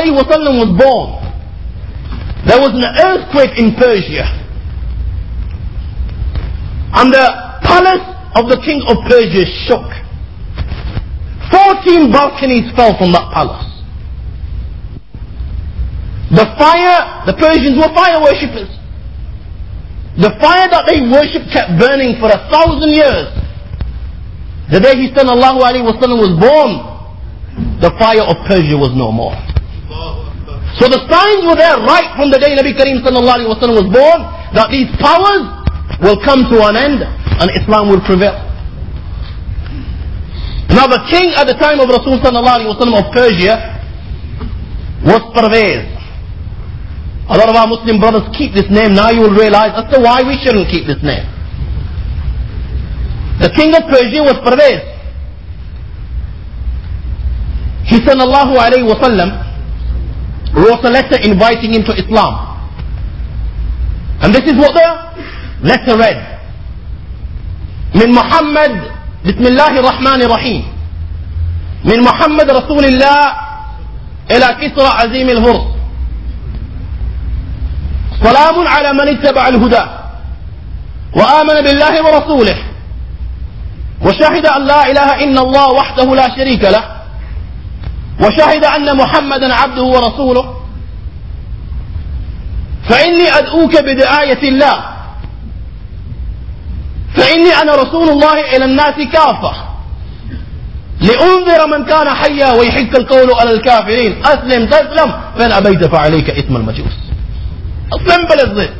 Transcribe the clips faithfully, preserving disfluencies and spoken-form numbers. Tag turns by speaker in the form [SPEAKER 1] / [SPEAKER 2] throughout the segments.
[SPEAKER 1] alayhi wa sallam was born, there was an earthquake in Persia. And the palace of the king of Persia shook. Fourteen balconies fell from that palace. The fire, the Persians were fire worshippers. The fire that they worshipped kept burning for a thousand years. The day he sallallahu alayhi wa sallam was born, the fire of Persia was no more. So the signs were there right from the day Nabi Kareem sallallahu alayhi wa sallam was born, that these powers will come to an end and Islam will prevail. Now the king at the time of Rasul sallallahu alayhi wa sallam of Persia was Parvez. A lot of our Muslim brothers keep this name. Now you will realize as to why we shouldn't keep this name. The king of Persia was Parvez. He sallallahu alayhi wa sallam wrote a letter inviting him to Islam. And this is what the letter read. من محمد بسم الله الرحمن الرحيم من محمد رسول الله إلى كسرى عزيم الهرس سلام على من اتبع الهدى وآمن بالله ورسوله وشهد أن لا إله إلا الله وحده لا شريك له وشهد أن محمدا عبده ورسوله فإني أدعوك بدعاية الله فإني أنا رسول الله إلى الناس كافة لأنذر من كان حيا ويحق القول على الكافرين أسلم تسلم فإن أبيت فعليك إثم المجوس. As simple as this.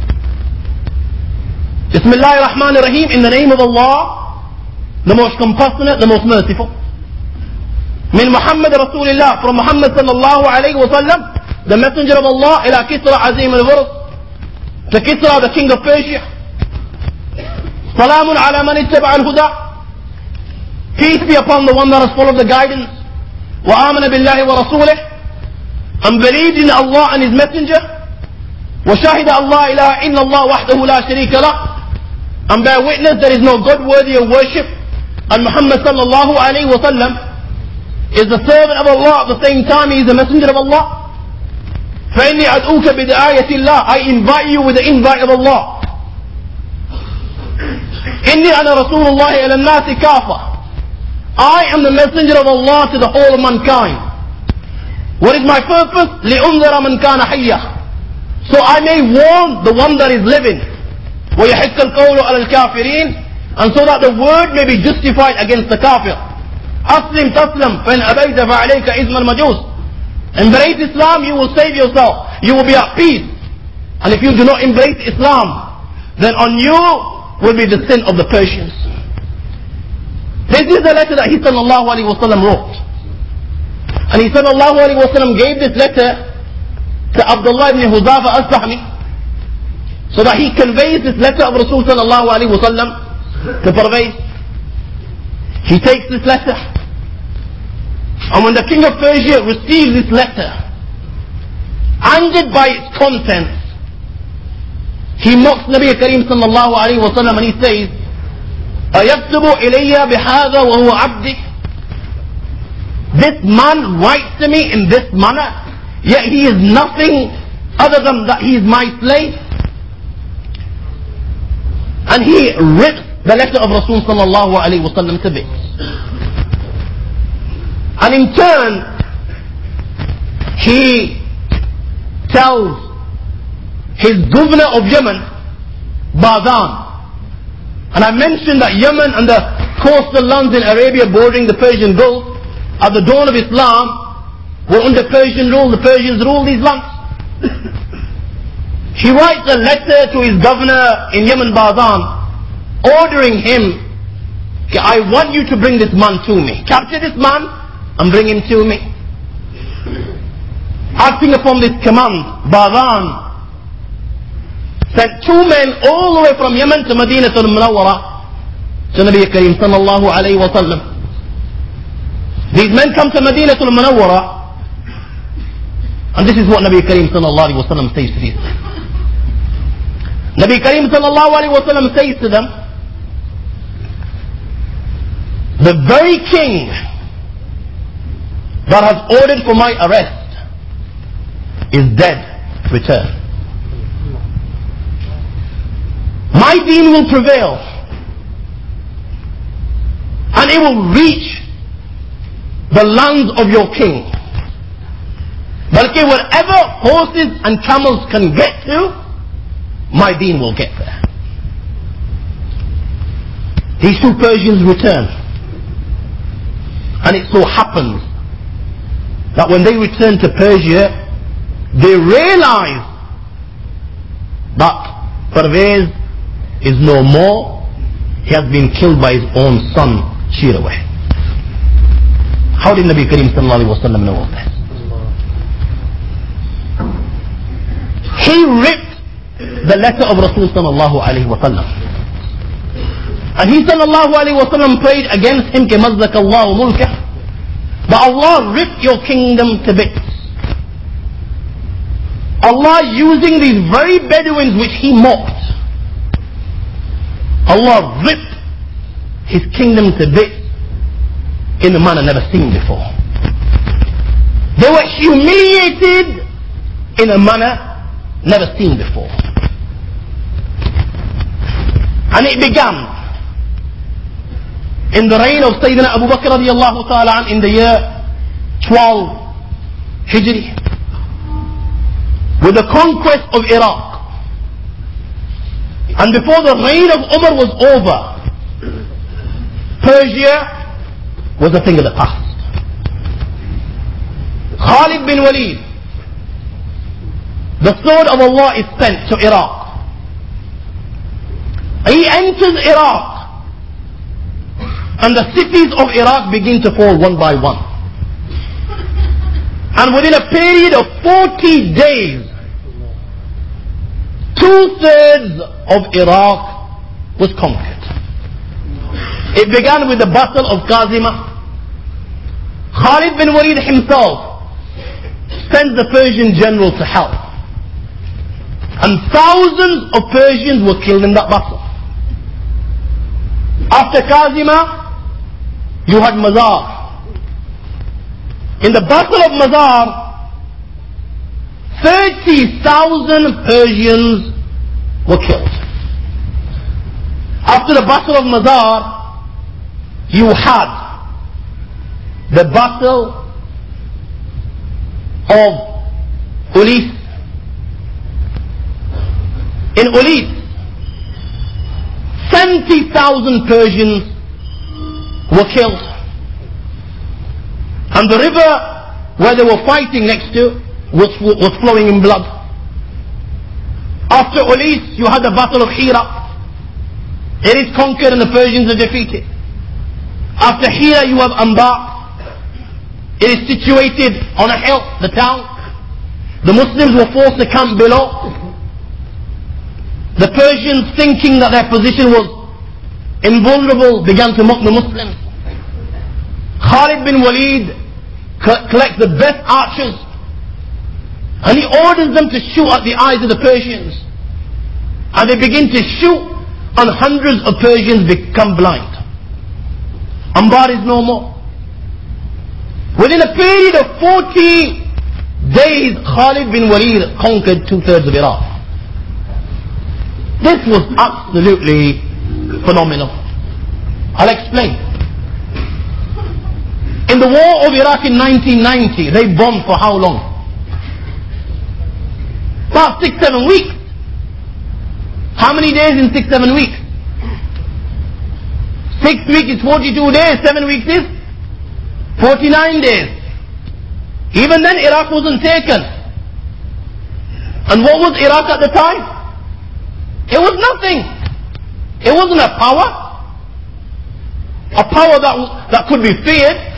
[SPEAKER 1] Bismillahir Rahmanir Rahim, in the name of Allah, the most compassionate, the most merciful. Min Muhammad Rasulullah, from Muhammad sallallahu alayhi wa sallam, the messenger of Allah, ila Kisra Azim al-Hurs, to Kisra, the king of Persia. Salamun ala man ittaba al-huda. Peace be upon the one that has followed the guidance. Wa amana billahi wa rasulih, and believed in Allah and his messenger. وشهد الله إله إلا الله وحده لا شريك له, and bear witness there is no God worthy of worship, and Muhammad sallallahu alayhi wa sallam is the servant of Allah, at the same time he is the messenger of Allah. فإني أدعوك بدعاية الله, I invite you with the invite of Allah. إني أنا رسول الله إلى الناس كافة, I am the messenger of Allah to the whole of mankind. What is my purpose? لأنذر من كان حيا, so I may warn the one that is living. وَيَحِكَّ الْقَوْلُ عَلَى الْكَافِرِينَ, and so that the word may be justified against the kafir. أَسْلِمْ تَسْلَمْ فَإِنْ أَبَيْتَ فَعَلَيْكَ إِثْمَ الْمَجُوسِ. Embrace Islam, you will save yourself. You will be at peace. And if you do not embrace Islam, then on you will be the sin of the Persians. This is the letter that he sallallahu alayhi wa sallam wrote. And he sallallahu alayhi wa sallam gave this letter to Abdullah ibn Huzafa al-Sahmi, so that he conveys this letter of Rasul sallallahu alayhi wa sallam to Parvez. He takes this letter, and when the king of Persia receives this letter, angered by its contents, he mocks Nabi Kareem sallallahu alayhi wa sallam and he says, أَيَكْتُبُ إِلَيَّ بِهَذَا وَهُوَ عَبْدِي. This man writes to me in this manner, yet he is nothing other than that he is my slave. And he rips the letter of Rasul sallallahu alayhi wa sallam to bits. And in turn, he tells his governor of Yemen, Badan. And I mentioned that Yemen and the coastal lands in Arabia bordering the Persian Gulf, at the dawn of Islam, were under Persian rule. The Persians ruled these lands. He writes a letter to his governor in Yemen, Badan, ordering him, I want you to bring this man to me. Capture this man and bring him to me. Acting upon this command, Badan sent two men all the way from Yemen to Medina to Munawwara, to Nabi Kareem sallallahu alayhi wa sallam. These men come to Medina to Munawwara, and this is what Nabi Kareem sallallahu alayhi wa sallam says to these men. Nabi Kareem sallallahu alayhi wa sallam says to them, the very king that has ordered for my arrest is dead, return. My deen will prevail, and it will reach the lands of your king. But okay, wherever horses and camels can get to, my deen will get there. These two Persians return, and it so happens that when they return to Persia, they realize that Parvez is no more. He has been killed by his own son, Shirawayh. How did Nabi Kareem sallallahu alaihi wasallam know of this? He ripped the letter of Rasul sallallahu alaihi wasallam, and he sallallahu alaihi wasallam prayed against him, كَمَزَّكَ اللَّهُ مُلْكَهُ, that Allah ripped your kingdom to bits. Allah using these very Bedouins which he mocked, Allah ripped his kingdom to bits in a manner never seen before. They were humiliated in a manner never seen before. And it began in the reign of Sayyidina Abu Bakr radiallahu ta'ala an in the year twelve Hijri, with the conquest of Iraq. And before the reign of Umar was over, Persia was a thing of the past. Khalid bin Walid, the sword of Allah is sent to Iraq. He enters Iraq, and the cities of Iraq begin to fall one by one. And within a period of forty days, two-thirds of Iraq was conquered. It began with the battle of Qazima. Khalid bin Walid himself sends the Persian general to help, and thousands of Persians were killed in that battle. After Qazima, you had Mazar. In the battle of Mazar, thirty thousand Persians were killed. After the battle of Mazar, you had the battle of Ulis. In Ulis, seventy thousand Persians were killed. And the river where they were fighting next to was, was flowing in blood. After Ulis, you had the battle of Hira. It is conquered and the Persians are defeated. After Hira, you have Anbar. It is situated on a hill, the town. The Muslims were forced to camp below. The Persians, thinking that their position was invulnerable, began to mock the Muslims. Khalid bin Walid collects the best archers, and he orders them to shoot at the eyes of the Persians. And they begin to shoot, and hundreds of Persians become blind. Anbar is no more. Within a period of forty days, Khalid bin Walid conquered two-thirds of Iraq. This was absolutely phenomenal. I'll explain. In the war of Iraq in nineteen ninety, they bombed for how long? About six, seven weeks. How many days in six, seven weeks? Six weeks is forty-two days, seven weeks is forty-nine days. Even then Iraq wasn't taken. And what was Iraq at the time? It was nothing. It wasn't a power. A power that, that could be feared.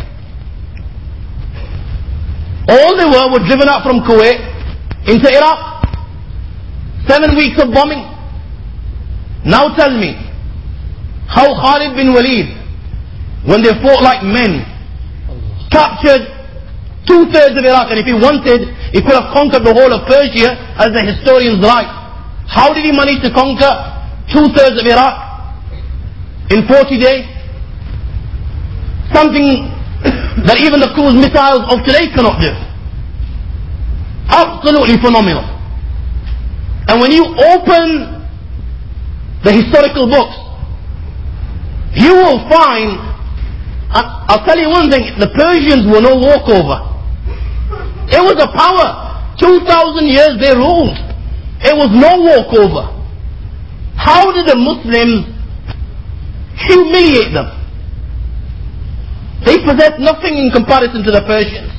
[SPEAKER 1] All they were were driven out from Kuwait into Iraq. Seven weeks of bombing. Now tell me, how Khalid bin Walid, when they fought like men, captured two-thirds of Iraq, and if he wanted, he could have conquered the whole of Persia, as the historians write. How did he manage to conquer two-thirds of Iraq in forty days? Something that even the cruise missiles of today cannot do. Up absolutely phenomenal. And when you open the historical books, you will find, I'll tell you one thing, the Persians were no walkover. It was a power. two thousand years they ruled. It was no walkover. How did the Muslims humiliate them? They possessed nothing in comparison to the Persians.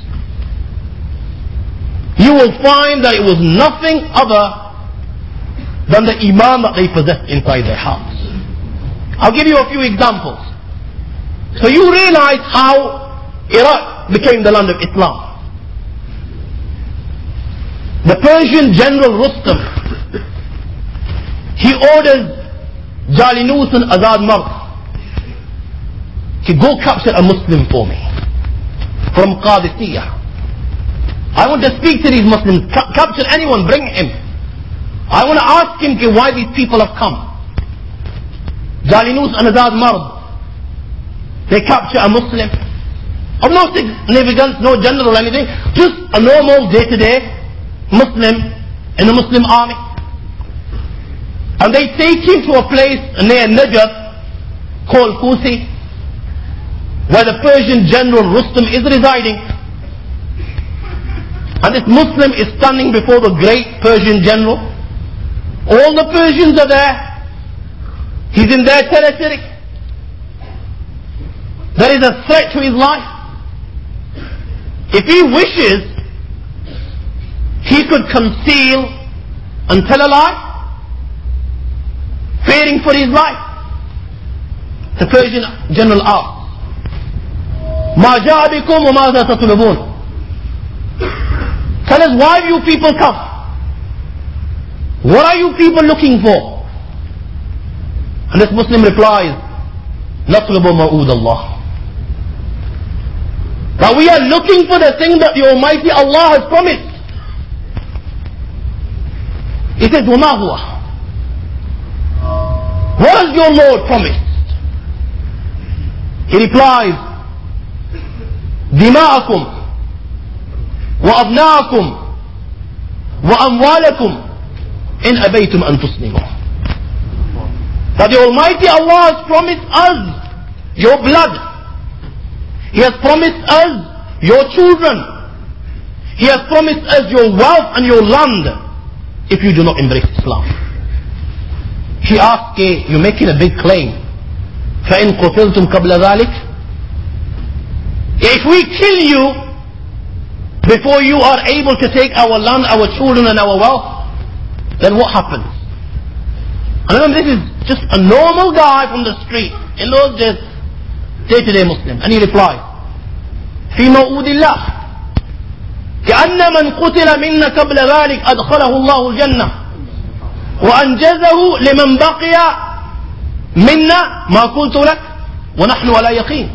[SPEAKER 1] You will find that it was nothing other than the iman that they possessed inside their hearts. I'll give you a few examples. So you realize how Iraq became the land of Islam. The Persian general Rustam, he orders Jalinus and Azad Mard to go capture a Muslim for me from Qadisiyah. I want to speak to these Muslims. Ca- capture anyone, bring him. I want to ask him why these people have come. Jalinus and Azad Mard, they capture a Muslim of no significance, no general or anything, just a normal day-to-day Muslim in the Muslim army. And they take him to a place near Najaf called Kusi, where the Persian general Rustam is residing. And this Muslim is standing before the great Persian general. All the Persians are there. He's in their territory. There is a threat to his life. If he wishes, he could conceal and tell a lie, fearing for his life. The Persian general asked, ما جاء بكم وماذا تطلبون? Tell us, why you people come? What are you people looking for? And this Muslim replies, نطلب موعود الله. That we are looking for the thing that the Almighty Allah has promised. He says, وما هو? What has your Lord promised? He replies, دماءكم وأبناءكم وأموالكم إن أبيتم أن تسلموا. That the Almighty Allah has promised us your blood. He has promised us your children. He has promised us your wealth and your land if you do not embrace Islam. He asked, you're making a big claim. فَإِن قُتِلْتُمْ قَبْلَ ذَلِكَ? If we kill you before you are able to take our land, our children and our wealth, then what happens? And remember, this is just a normal guy from the street in those days, day-to-day Muslim. And he replied, في موعود الله كأن من قتل منا قبل ذلك أدخله الله الجنة وأنجزه لمن بقي منا ما قلت لك ونحن على يقين.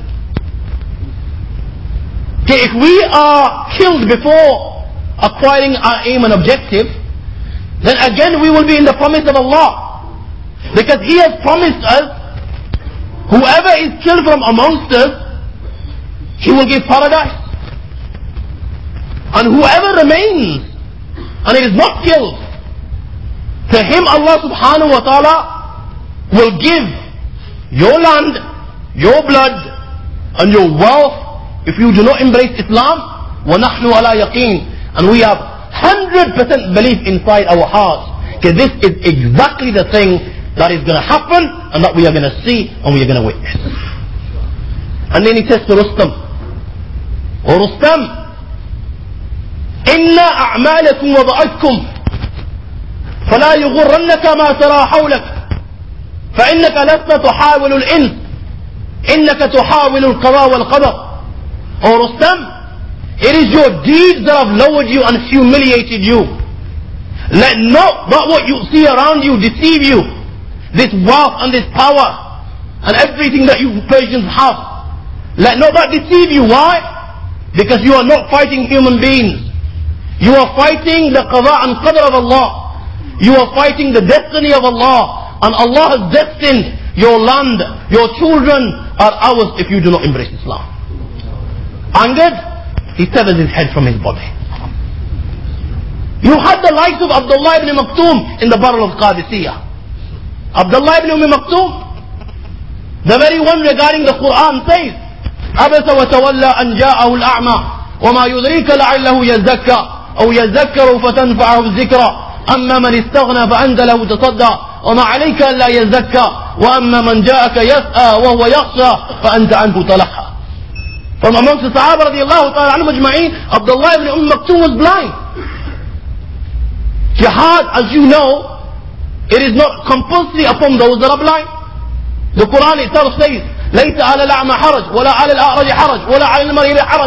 [SPEAKER 1] Okay, if we are killed before acquiring our aim and objective, then again we will be in the promise of Allah. Because He has promised us, whoever is killed from amongst us, He will give paradise. And whoever remains and is not killed, to him Allah subhanahu wa ta'ala will give your land, your blood and your wealth if you do not embrace Islam. وَنَحْنُ عَلَى يَقِينٍ. And we have one hundred percent belief inside our hearts that this is exactly the thing that is going to happen and that we are going to see and we are going to witness. And then he says to Rustam, O Rustam, إِنَّ أَعْمَالَكُمْ وَضَعَتْكُمْ فَلَا يُغُرَّنَّكَ مَا تَرَى حَوْلَكَ فَإِنَّكَ لَسْتَ تُحَاوِلُ الْإِنْسِ إِنَّكَ تُحَاوِلُ الْقَضَاءَ وَالْقَدَرَ. O Rustam, it is your deeds that have lowered you and humiliated you. Let not that what you see around you deceive you. This wealth and this power and everything that you Persians have, let not that deceive you. Why? Because you are not fighting human beings. You are fighting the qada and qadr of Allah. You are fighting the destiny of Allah. And Allah has destined your land, your children are ours if you do not embrace Islam. Angered, he severs his head from his body. You had the likes of Abdullah ibn Maktoum in the Battle of Qadisiyah. Abdullah ibn Umm Maktoum, the very one regarding the Quran says, عبس وتولى أن جاءه الأعمى وما يدريك لعله يزكى أو يذكر فتنفعه الذكرى أما من استغنى فأنت له تصدى وما عليك ألا يزكى وأما من جاءك يسأى وهو يخشى فأنت عنه تلحى. From amongst the Sahaba radiallahu ta'ala anhum ajma'in, Abdullah ibn Umm Maktoum was blind. Jihad, as you know, it is not compulsory upon those that are blind. The Quran itself says, ليس على الأعمى حرج ولا على الأعرج حرج ولا على المريض حرج.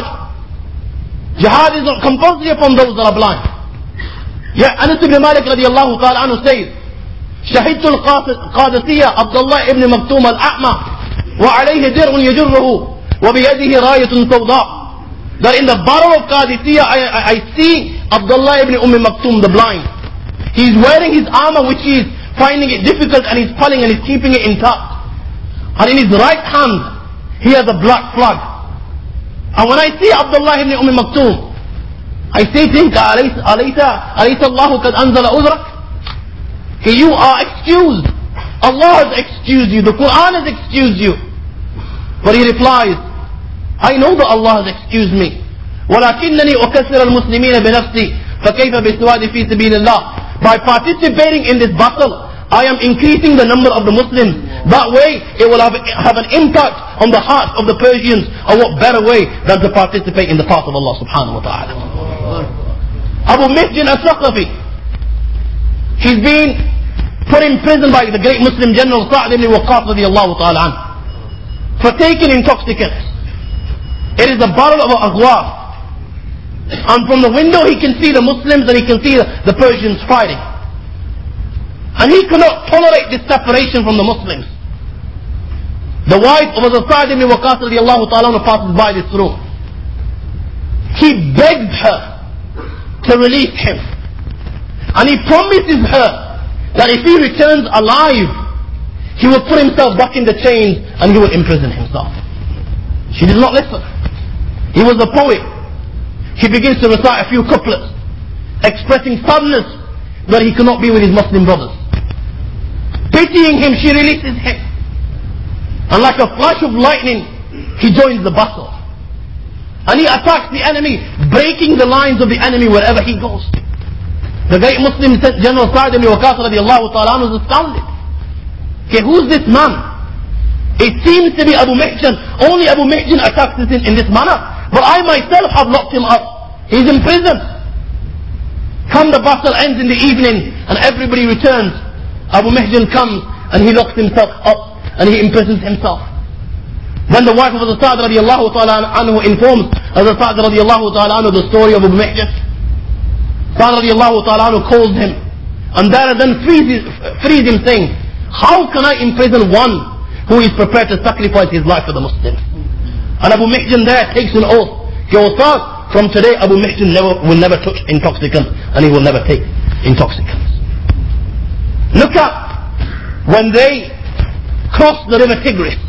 [SPEAKER 1] Jihad is not compulsory upon those that are blind. Yeah, Anas ibn Malik radiallahu ta'ala anhu says, شهدت القادسية عبد الله ibn Maktoum الأعمى وعليه درع يجره وبيده راية سوداء. That in the battle of Qadisiyah, I, I, I see Abdullah ibn Umm Maktoum the blind. He's wearing his armor which he is finding it difficult, and he's pulling and he's keeping it intact. And in his right hand, he has a black flag. And when I see Abdullah ibn Umm Maktoum, I say to him, Alaysa Allahu kad anzala uzrak? You are excused. Allah has excused you. The Quran has excused you. But he replies, I know that Allah has excused me. ولكنني أكثر المسلمين بنفسي فكيف بالسواد في سبيل الله. By participating in this battle, I am increasing the number of the Muslims. That way, it will have, have an impact on the hearts of the Persians. And what better way than to participate in the path of Allah subhanahu wa ta'ala. Abu Mihjan al-Thaqafi, he's been put in prison by the great Muslim general Sa'd ibn Waqqas radiyallahu ta'ala anhu for taking intoxicants. It is the battle of Aghwar. And from the window he can see the Muslims and he can see the, the Persians fighting. And he cannot tolerate this separation from the Muslims. The wife of Sa'd ibn Waqqas radiallahu ta'ala passes by this room. He begged her to release him. And he promises her that if he returns alive, he will put himself back in the chains and he will imprison himself. She did not listen. He was a poet. He begins to recite a few couplets, expressing sadness that he cannot be with his Muslim brothers. Pitying him, she releases him. And like a flash of lightning, he joins the battle. And he attacks the enemy, breaking the lines of the enemy wherever he goes. The great Muslim General Sa'd ibn Waqqas radiallahu ta'ala was astounded. Okay, who's this man? It seems to be Abu Mihjan. Only Abu Mihjan attacks in, in this manner. But I myself have locked him up. He's in prison. Come, the battle ends in the evening and everybody returns. Abu Mihjan comes and he locks himself up and he imprisons himself. Then the wife of the Sa'd radiallahu ta'ala anhu informs the Sa'd radiallahu ta'ala anhu the story of Abu Mihjan. Sa'd radiallahu ta'ala anhu calls him and there and then frees, frees him, saying, how can I imprison one who is prepared to sacrifice his life for the Muslims? And Abu Mihjan there takes an oath. He will start from today, Abu Mihjan never, will never touch intoxicants and he will never take intoxicants. Look at when they cross the river Tigris.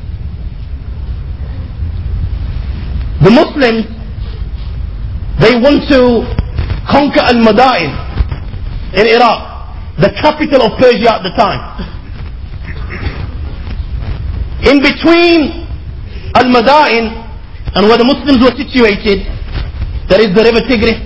[SPEAKER 1] The Muslims, they want to conquer Al-Madain in Iraq, the capital of Persia at the time. In between Al-Madain and where the Muslims were situated, there is the river Tigris,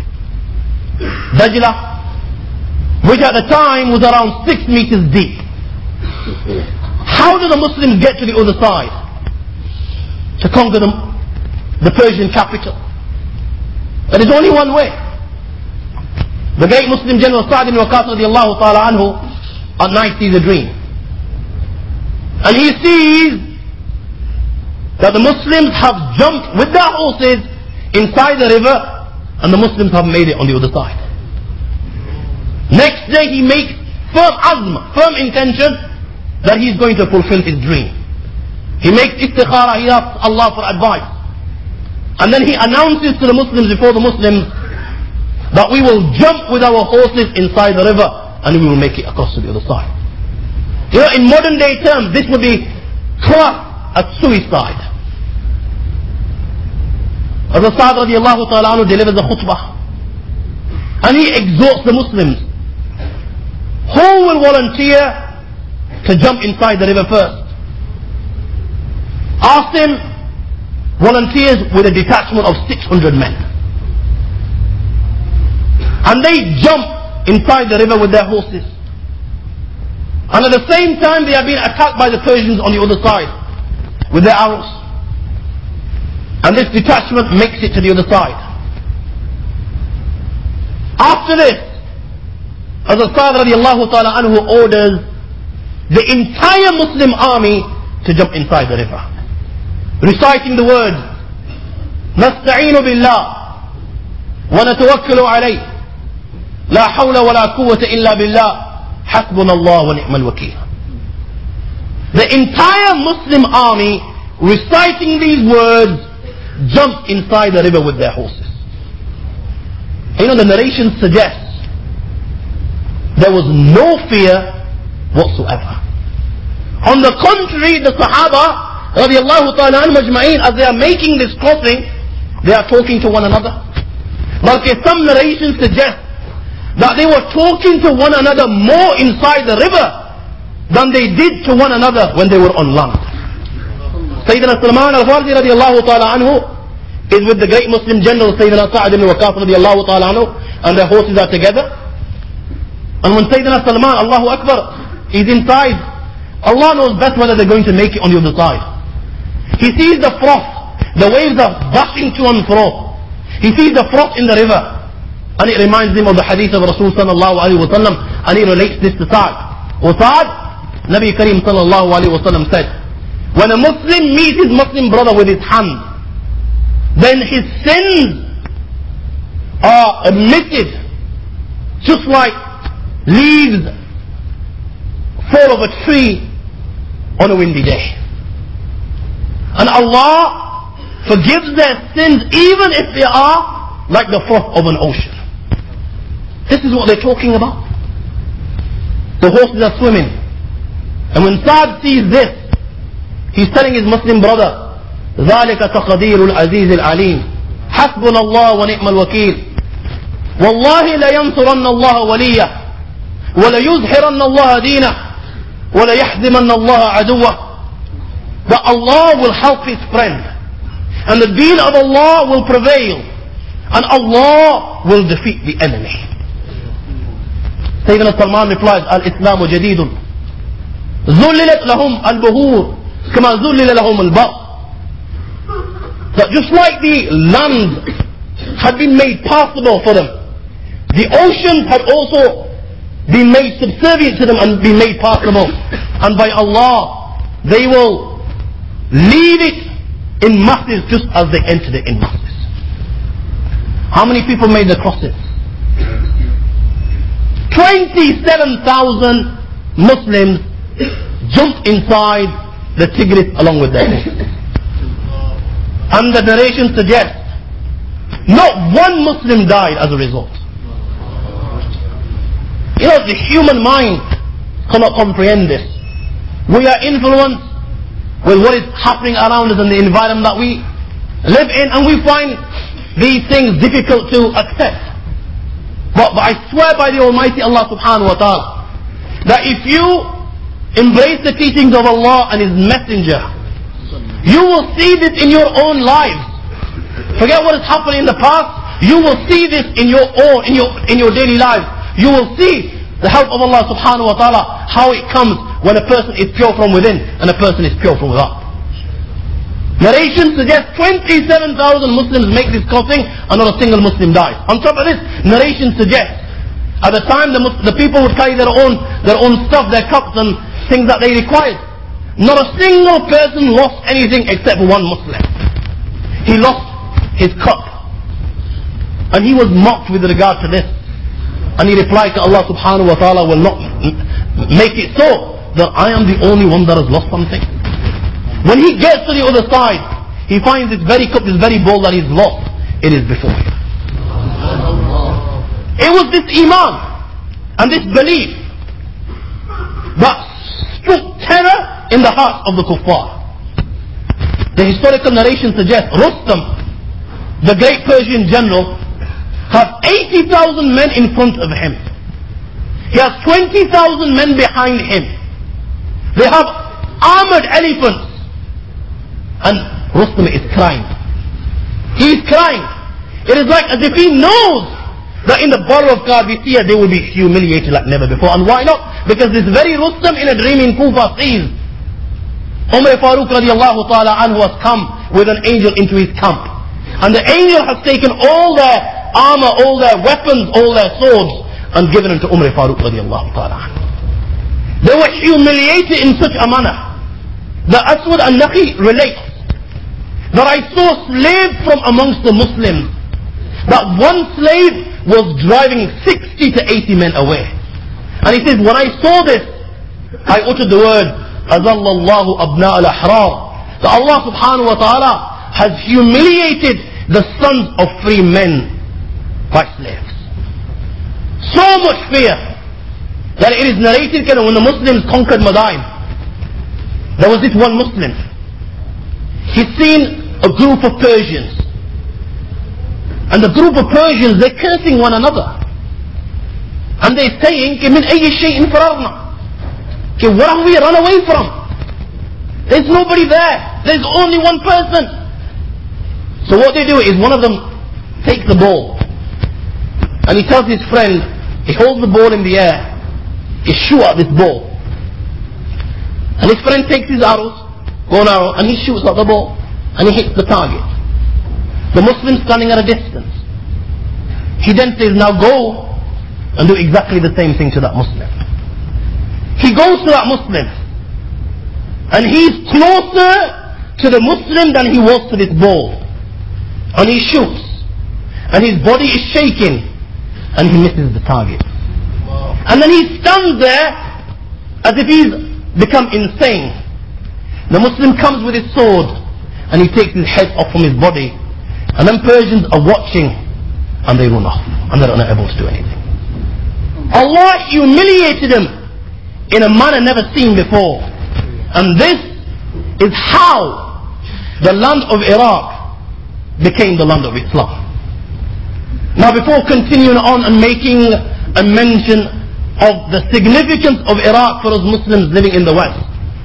[SPEAKER 1] Dajla, which at the time was around six meters deep. How do the Muslims get to the other side to conquer the, the Persian capital? There is only one way. The great Muslim general Sa'd ibn Waqqas radiallahu ta'ala anhu at night sees a dream. And he sees that the Muslims have jumped with their horses inside the river and the Muslims have made it on the other side. Next day he makes firm azm, firm intention that he is going to fulfill his dream. He makes istikhara, he asks Allah for advice. And then he announces to the Muslims, before the Muslims, that we will jump with our horses inside the river and we will make it across to the other side. You know, in modern day terms, this would be classed as suicide. As Sa'd radiallahu ta'ala anhu delivers a khutbah and he exhorts the Muslims. Who will volunteer to jump inside the river first? Asked him, volunteers with a detachment of six hundred men. And they jump inside the river with their horses. And at the same time they are being attacked by the Persians on the other side with their arrows. And this detachment makes it to the other side. After this, Hazrat radiallahu ta'ala anhu orders the entire Muslim army to jump inside the river, reciting the words نستعين بالله ونتوكل عليه لا حول ولا قوة إلا بالله حسبنا الله ونعم الوكيل. The entire Muslim army reciting these words jumped inside the river with their horses. You know, the narration suggests there was no fear whatsoever. On the contrary, the Sahaba radiallahu ta'ala anhum ajma'in, as they are making this crossing, they are talking to one another. Like some narrations suggest that they were talking to one another more inside the river than they did to one another when they were on land. Sayyidina Salman al-Farsi radiallahu ta'ala anhu is with the great Muslim general Sayyidina Sa'ad ibn Waqqas radiallahu ta'ala anhu, and their horses are together. And when Sayyidina Salman, Allahu Akbar, is inside, Allah knows best whether they're going to make it on the other side. He sees the froth, the waves are bashing to and fro. He sees the froth in the river, and it reminds him of the hadith of Rasul sallallahu alayhi wa sallam, and he relates this to Sa'ad. O Sa'ad, Nabi Kareem sallallahu alayhi wa sallam said, when a Muslim meets his Muslim brother with his hand, then his sins are admitted, just like leaves fall of a tree on a windy day. And Allah forgives their sins even if they are like the froth of an ocean. This is what they're talking about. The horses are swimming. And when Sa'd sees this, he's telling his Muslim brother, ذلك تقدير العزيز العليم حسبنا الله ونعم الوكيل والله لينصرن الله وليه وليظهرن الله دينه وليحزمن الله عدوه. That Allah will help his friend and the deen of Allah will prevail and Allah will defeat the enemy. Sayyidina Salman replies, Al-Islamu jadidun zullilat lahum al-buhur kama zullila lahum al-bar. That just like the land had been made passable for them, the oceans had also been made subservient to them and been made passable. And by Allah, they will leave it in masses just as they entered it in masses. How many people made the crosses? twenty-seven thousand Muslims jumped inside the Tigris along with their horses. And the narration suggests not one Muslim died as a result. You know, the human mind cannot comprehend this. We are influenced with what is happening around us in the environment that we live in, and we find these things difficult to accept. But, but I swear by the Almighty Allah subhanahu wa ta'ala that if you embrace the teachings of Allah and His Messenger, you will see this in your own lives. Forget what has happened in the past. You will see this in your own, in your in your daily life. You will see the help of Allah subhanahu wa ta'ala, how it comes when a person is pure from within and a person is pure from without. Narration suggests twenty-seven thousand Muslims make this crossing and not a single Muslim dies. On top of this, narration suggests at the time the, the people would carry their own their own stuff, their cups and things that they required. Not a single person lost anything except one Muslim. He lost his cup. And he was mocked with regard to this. And he replied to Allah subhanahu wa ta'ala will not make it so that I am the only one that has lost something. When he gets to the other side, he finds this very cup, this very bowl that he's lost. It is before him. It was this iman and this belief that struck terror in the hearts of the kuffar. The historical narration suggests Rustam, the great Persian general, have eighty thousand men in front of him. He has twenty thousand men behind him. They have armored elephants. And Rustam is crying. He is crying. It is like as if he knows that in the battle of Qadisiyah they will be humiliated like never before. And why not? Because this very Rustam in a dream in Kufa sees Umar Farooq radiallahu ta'ala anhu has come with an angel into his camp. And the angel has taken all their armor, all their weapons, all their swords and given them to Umar Farooq radiallahu ta'ala anhu. They were humiliated in such a manner that Aswad al-Naqi relates that I saw slaves from amongst the Muslims, that one slave was driving sixty to eighty men away. And he says, when I saw this, I uttered the word, Azallallahu abna al-ahrar, that Allah subhanahu wa ta'ala has humiliated the sons of free men by slaves. So much fear that it is narrated that when the Muslims conquered Madain, there was this one Muslim. He's seen a group of Persians. And the group of Persians, they're cursing one another. And they're saying, "Min ayyi shay'in fararna." Okay, what have we run away from? There's nobody there. There's only one person. So what they do is one of them takes the ball. And he tells his friend, he holds the ball in the air. He shoots at this ball. And his friend takes his arrows, bow and arrow, and he shoots at the ball. And he hits the target. The Muslim standing at a distance. He then says, now go and do exactly the same thing to that Muslim. He goes to that Muslim. And he's closer to the Muslim than he was to this ball. And he shoots. And his body is shaking. And he misses the target. Wow. And then he stands there as if he's become insane. The Muslim comes with his sword. And he takes his head off from his body. And then Persians are watching. And they run off. And they're unable to do anything. Allah humiliated him in a manner never seen before. And this is how the land of Iraq became the land of Islam. Now before continuing on and making a mention of the significance of Iraq for us Muslims living in the West,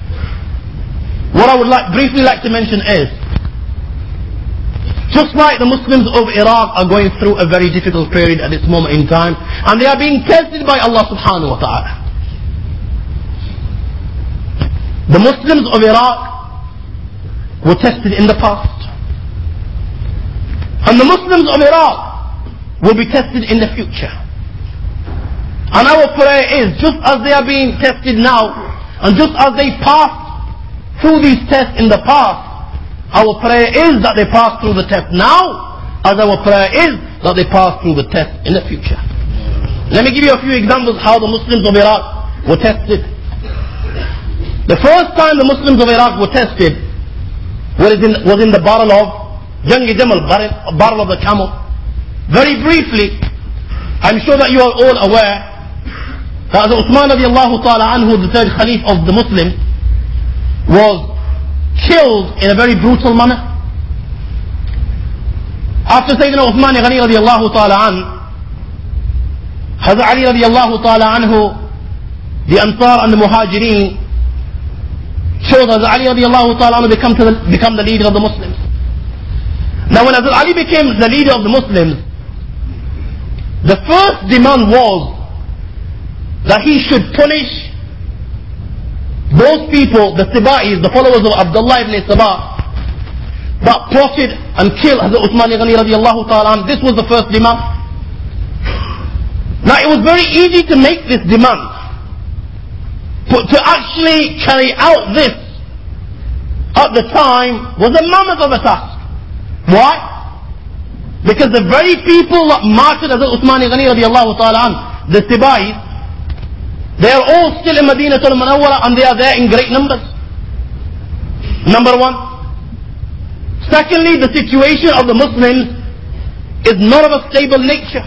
[SPEAKER 1] what I would like briefly like to mention is, just like the Muslims of Iraq are going through a very difficult period at this moment in time, and they are being tested by Allah subhanahu wa ta'ala. The Muslims of Iraq were tested in the past. And the Muslims of Iraq will be tested in the future. And our prayer is, just as they are being tested now, and just as they passed through these tests in the past, our prayer is that they pass through the test now, as our prayer is that they pass through the test in the future. Let me give you a few examples how the Muslims of Iraq were tested. The first time the Muslims of Iraq were tested was in, was in the battle of Jang-e Jamal, battle of the camel. Very briefly, I'm sure that you are all aware that Uthman radiallahu ta'ala anhu, the third Khalif of the Muslims, was killed in a very brutal manner. After Sayyidina Uthman Ghani radiallahu ta'ala anhu, Hazrat Ali radiallahu ta'ala anhu, the Ansar and the Muhajirin, chose Hazrat Ali radiallahu ta'ala anhu become, to the, become the leader of the Muslims. Now when Hazrat Ali became the leader of the Muslims, the first demand was that he should punish those people, the Siba'is, the followers of Abdullah ibn Sabah, that plotted and killed Hazrat Uthman Ghani radiallahu ta'ala anhu. This was the first demand. Now it was very easy to make this demand, but to actually carry out this at the time was a mammoth of a task. Why? Because the very people that martyred Hazrat Uthman Ghani radiallahu ta'ala anhu, the Siba'is, they are all still in Madinah al-Munawwara and they are there in great numbers. Number one. Secondly, the situation of the Muslims is not of a stable nature.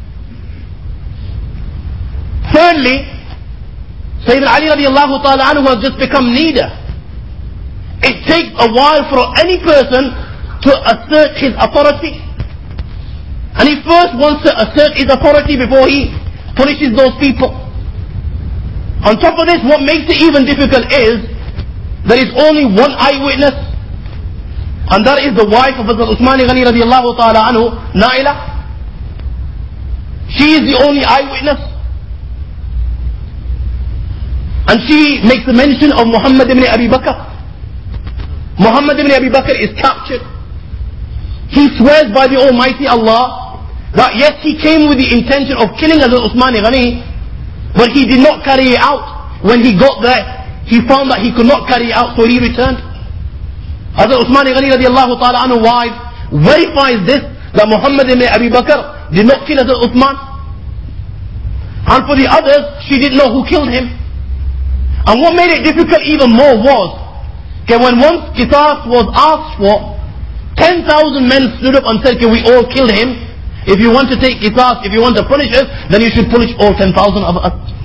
[SPEAKER 1] Thirdly, Sayyidina Ali radiallahu ta'ala anhu has just become leader. It takes a while for any person to assert his authority. And he first wants to assert his authority before he punishes those people. On top of this, what makes it even difficult is there is only one eyewitness, and that is the wife of Hazrat Uthman Ghani radiallahu ta'ala anhu, Naila. She is the only eyewitness. And she makes a mention of Muhammad ibn Abi Bakr. Muhammad ibn Abi Bakr is captured. He swears by the Almighty Allah that yes, he came with the intention of killing Hazrat Uthman Ghani, but he did not carry it out. When he got there, he found that he could not carry it out, so he returned. Hazrat Uthman Ghani radiallahu ta'ala anhu wife verifies this, that Muhammad ibn Abi Bakr did not kill Hazrat Uthman. And for the others, she didn't know who killed him. And what made it difficult even more was, okay, when once qisas was asked for, ten thousand men stood up and said, can we all kill him? If you want to take qisas, if you want to punish us, then you should punish all ten thousand of us.